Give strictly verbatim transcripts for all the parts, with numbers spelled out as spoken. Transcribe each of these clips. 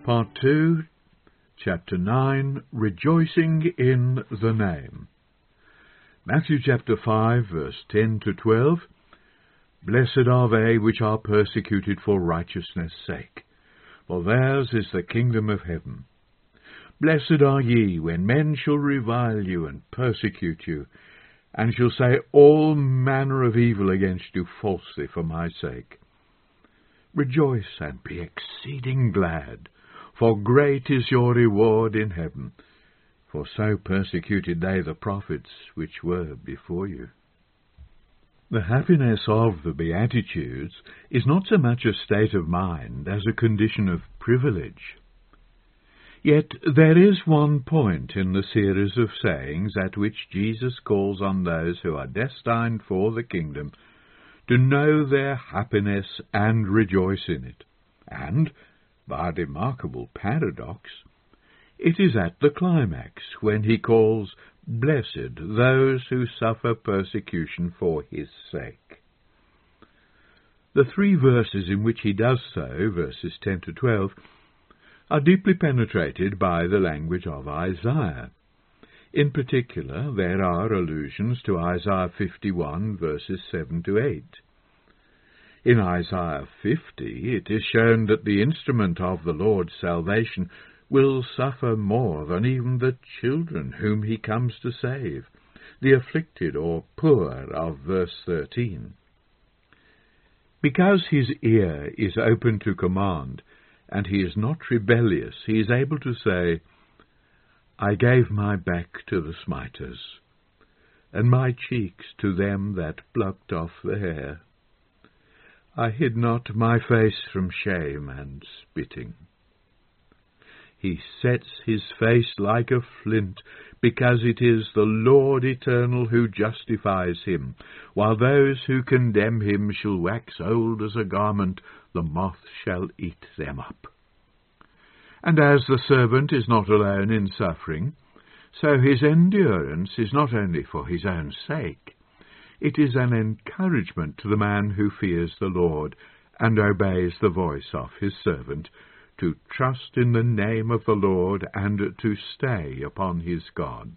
Part two, Chapter nine, Rejoicing in the Name. Matthew chapter five, verse ten to twelve. Blessed are they which are persecuted for righteousness' sake, for theirs is the kingdom of heaven. Blessed are ye when men shall revile you and persecute you, and shall say all manner of evil against you falsely for my sake. Rejoice and be exceeding glad, for great is your reward in heaven, for so persecuted they the prophets which were before you. The happiness of the Beatitudes is not so much a state of mind as a condition of privilege. Yet there is one point in the series of sayings at which Jesus calls on those who are destined for the kingdom to know their happiness and rejoice in it, and, by a remarkable paradox, it is at the climax when he calls blessed those who suffer persecution for his sake. The three verses in which he does so, verses ten to twelve, are deeply penetrated by the language of Isaiah. In particular, there are allusions to Isaiah fifty-one, verses seven to eight. In Isaiah fifty, it is shown that the instrument of the Lord's salvation will suffer more than even the children whom he comes to save, the afflicted or poor of verse thirteen. Because his ear is open to command, and he is not rebellious, he is able to say, I gave my back to the smiters, and my cheeks to them that plucked off the hair. I hid not my face from shame and spitting. He sets his face like a flint, because it is the Lord eternal who justifies him, while those who condemn him shall wax old as a garment, the moth shall eat them up. And as the servant is not alone in suffering, so his endurance is not only for his own sake. It is an encouragement to the man who fears the Lord and obeys the voice of his servant, to trust in the name of the Lord and to stay upon his God.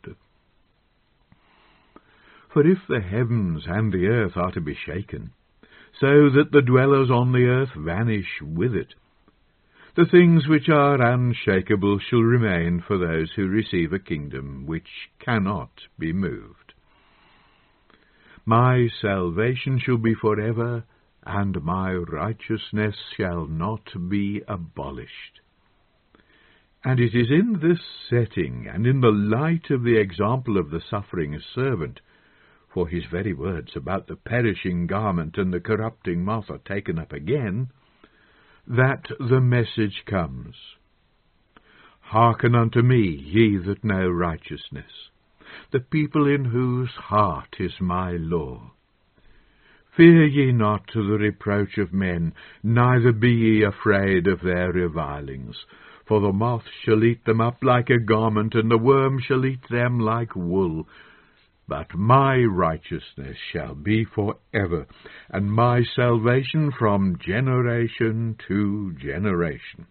For if the heavens and the earth are to be shaken, so that the dwellers on the earth vanish with it, the things which are unshakable shall remain for those who receive a kingdom which cannot be moved. My salvation shall be forever, and my righteousness shall not be abolished. And it is in this setting, and in the light of the example of the suffering servant, for his very words about the perishing garment and the corrupting moth are taken up again, that the message comes. Hearken unto me, ye that know righteousness, the people in whose heart is my law. Fear ye not to the reproach of men, neither be ye afraid of their revilings. For the moth shall eat them up like a garment, and the worm shall eat them like wool. But my righteousness shall be for ever, and my salvation from generation to generation.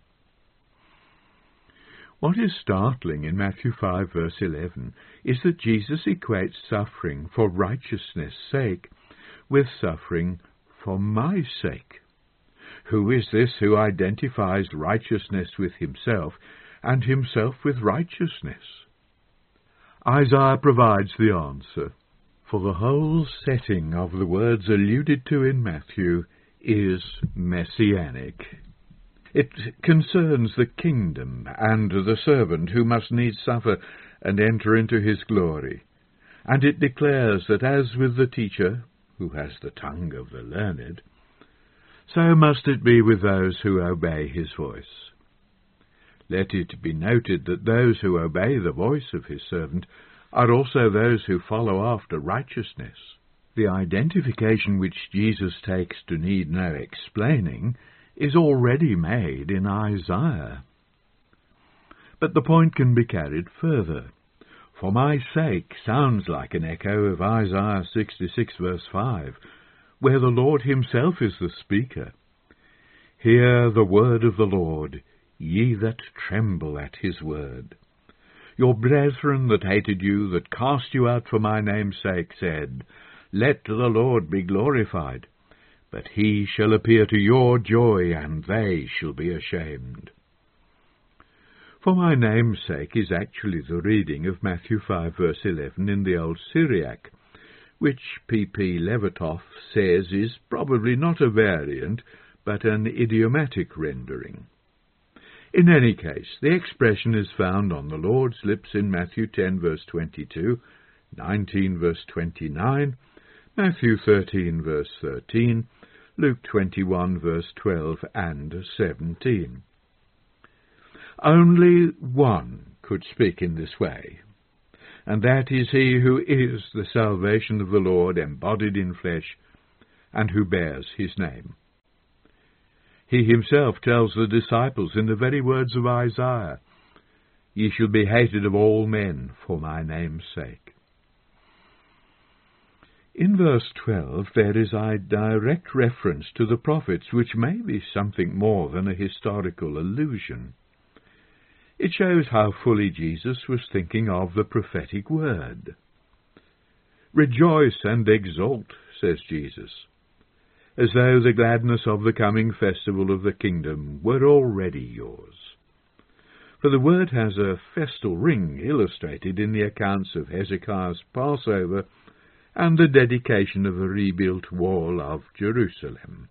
What is startling in Matthew five, verse eleven, is that Jesus equates suffering for righteousness' sake with suffering for my sake. Who is this who identifies righteousness with himself, and himself with righteousness? Isaiah provides the answer, for the whole setting of the words alluded to in Matthew is messianic. It concerns the kingdom and the servant who must needs suffer and enter into his glory, and it declares that as with the teacher, who has the tongue of the learned, so must it be with those who obey his voice. Let it be noted that those who obey the voice of his servant are also those who follow after righteousness. The identification which Jesus takes to need no explaining is already made in Isaiah. But the point can be carried further. For my sake sounds like an echo of Isaiah sixty-six, verse five, where the Lord himself is the speaker. Hear the word of the Lord, ye that tremble at his word. Your brethren that hated you, that cast you out for my name's sake, said, Let the Lord be glorified. But he shall appear to your joy, and they shall be ashamed. For my name's sake is actually the reading of Matthew five, verse eleven in the Old Syriac, which P P Levertov says is probably not a variant, but an idiomatic rendering. In any case, the expression is found on the Lord's lips in Matthew ten, verse twenty-two, nineteen, verse twenty-nine, Matthew thirteen, verse thirteen, Luke twenty-one, verse twelve and seventeen. Only one could speak in this way, and that is he who is the salvation of the Lord embodied in flesh, and who bears his name. He himself tells the disciples in the very words of Isaiah, Ye shall be hated of all men for my name's sake. In verse twelve there is a direct reference to the prophets, which may be something more than a historical allusion. It shows how fully Jesus was thinking of the prophetic word. Rejoice and exult, says Jesus, as though the gladness of the coming festival of the kingdom were already yours. For the word has a festal ring illustrated in the accounts of Hezekiah's Passover and the dedication of the rebuilt wall of Jerusalem.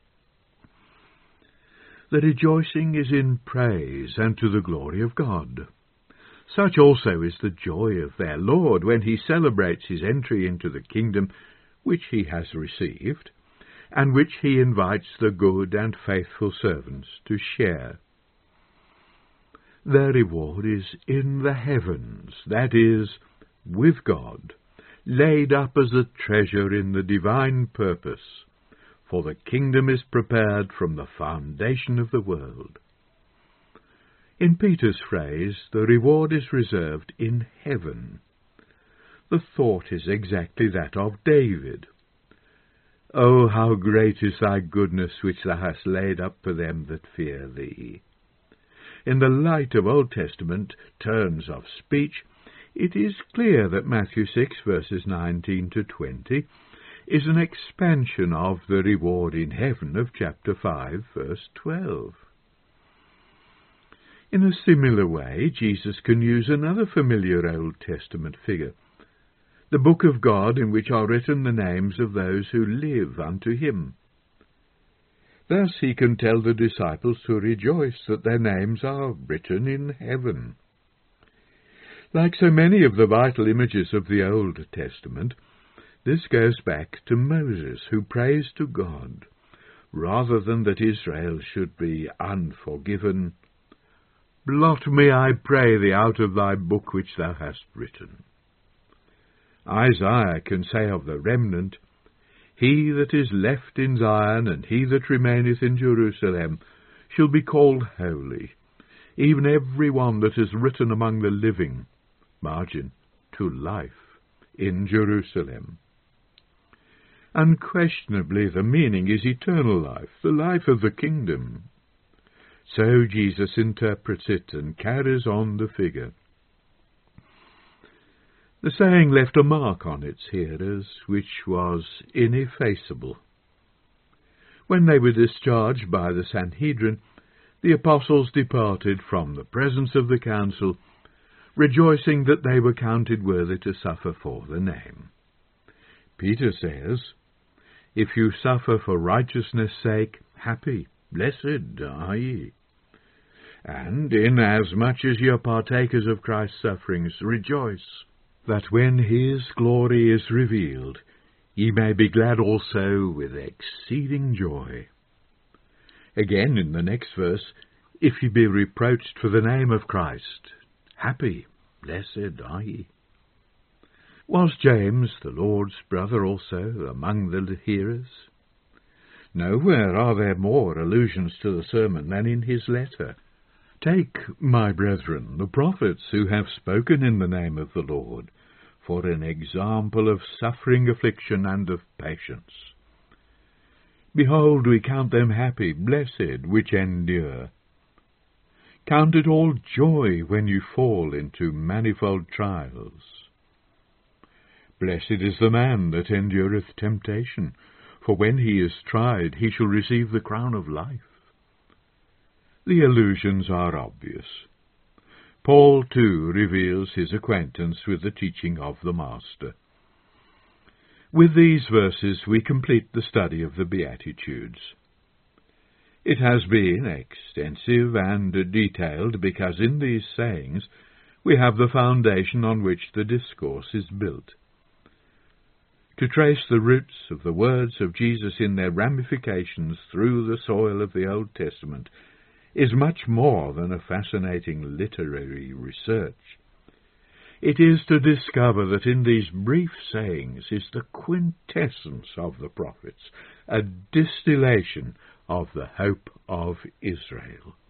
The rejoicing is in praise and to the glory of God. Such also is the joy of their Lord when he celebrates his entry into the kingdom which he has received, and which he invites the good and faithful servants to share. Their reward is in the heavens, that is, with God, laid up as a treasure in the divine purpose, for the kingdom is prepared from the foundation of the world. In Peter's phrase, the reward is reserved in heaven. The thought is exactly that of David. O how great is thy goodness which thou hast laid up for them that fear thee. In the light of Old Testament turns of speech, it is clear that Matthew six, verses nineteen to twenty, is an expansion of the reward in heaven of chapter five, verse twelve. In a similar way, Jesus can use another familiar Old Testament figure, the book of God in which are written the names of those who live unto him. Thus he can tell the disciples to rejoice that their names are written in heaven. Like so many of the vital images of the Old Testament, this goes back to Moses, who prays to God, rather than that Israel should be unforgiven, Blot me, I pray thee, out of thy book which thou hast written. Isaiah can say of the remnant, He that is left in Zion, and he that remaineth in Jerusalem, shall be called holy, even every one that is written among the living, margin, to life, in Jerusalem. Unquestionably the meaning is eternal life, the life of the kingdom. So Jesus interprets it and carries on the figure. The saying left a mark on its hearers, which was ineffaceable. When they were discharged by the Sanhedrin, the apostles departed from the presence of the council, rejoicing that they were counted worthy to suffer for the name. Peter says, If you suffer for righteousness' sake, happy, blessed are ye. And inasmuch as ye are partakers of Christ's sufferings, rejoice, that when his glory is revealed, ye may be glad also with exceeding joy. Again, in the next verse, if ye be reproached for the name of Christ, happy, blessed are ye. Was James, the Lord's brother, also among the hearers? Nowhere are there more allusions to the sermon than in his letter. Take, my brethren, the prophets who have spoken in the name of the Lord, for an example of suffering, affliction, and of patience. Behold, we count them happy, blessed, which endure. Count it all joy when you fall into manifold trials. Blessed is the man that endureth temptation, for when he is tried, he shall receive the crown of life. The allusions are obvious. Paul, too, reveals his acquaintance with the teaching of the Master. With these verses we complete the study of the Beatitudes. It has been extensive and detailed because in these sayings we have the foundation on which the discourse is built. To trace the roots of the words of Jesus in their ramifications through the soil of the Old Testament is much more than a fascinating literary research. It is to discover that in these brief sayings is the quintessence of the prophets, a distillation of the hope of Israel.